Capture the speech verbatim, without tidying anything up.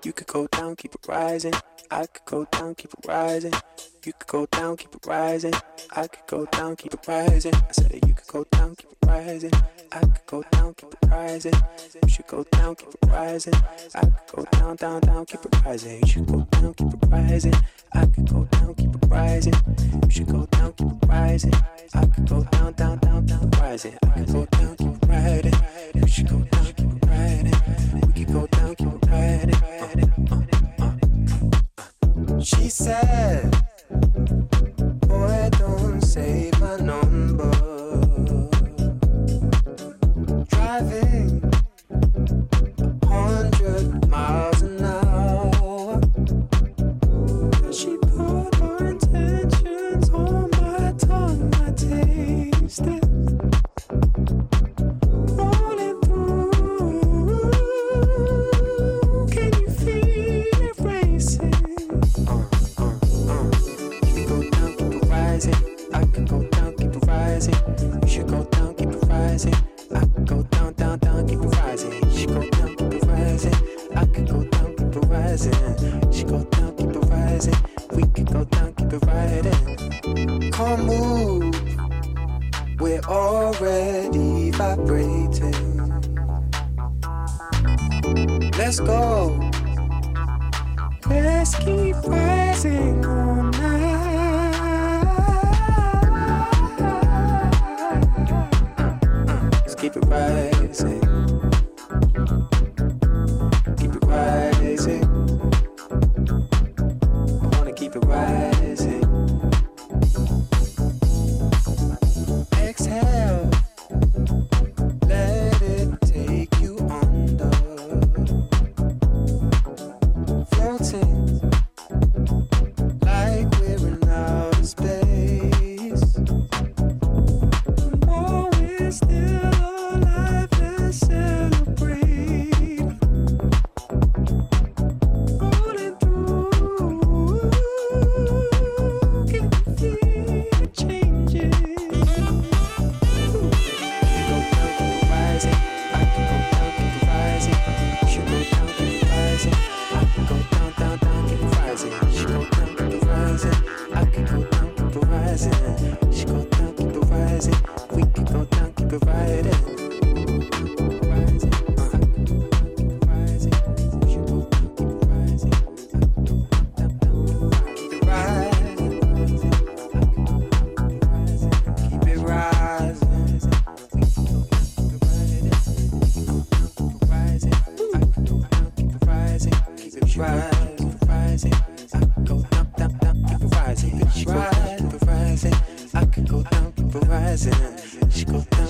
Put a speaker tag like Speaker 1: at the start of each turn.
Speaker 1: You could go down, keep it rising. I could go down, keep it rising. You could go down, keep it rising. I could go down, keep it rising. I said that you could go down, keep it rising. I could go down, keep it rising. You should go down, keep it rising. I could go down, down, down, keep it rising. You should go down, keep it rising. I could go down, keep it rising. You should go down, keep it rising. I could go down, down, down, down, rising. I could go down, keep it riding. You should go down, keep it riding. We could go down, keep it riding. Uh, uh, uh. She said, boy, don't save my number. Driving a hundred miles an hour. She put her intentions on my tongue. I taste it rolling through. Can you feel it racing? Uh, uh, uh. You go down, keep it rising. I could go down, keep it rising. You should go down, keep it rising. I could go down, down, down, keep it rising. You should go down, keep it rising. I could go down, keep it rising. You should go down, keep it rising. We could go down, keep it riding. Come move, we're already vibrating. Let's go. Let's keep rising all night. Let's keep it rising. Keep it rising. I wanna keep it rising. Exhale. Let it take you under. Floating like we're in outer space. Oh, we're still alive, let's celebrate. Rolling through, can you feel the changes? You go down, keep it rising. I can go down, keep it rising. You should go down, keep it rising. I can go down, down, down, keep it rising. You should go down, keep it rising. I can go down, keep it rising. You should go down, keep it rising. We can go down, keep it riding. Rising, uh, keep it rising. You should go down, keep it rising. I can go down, keep it rising. Keep it rising. Rising, I can go down, keep it rising. Keep it rising, rising. I can go down, down, down, keep it rising. She go down, keep it rising. I can go down, keep it rising. She go down.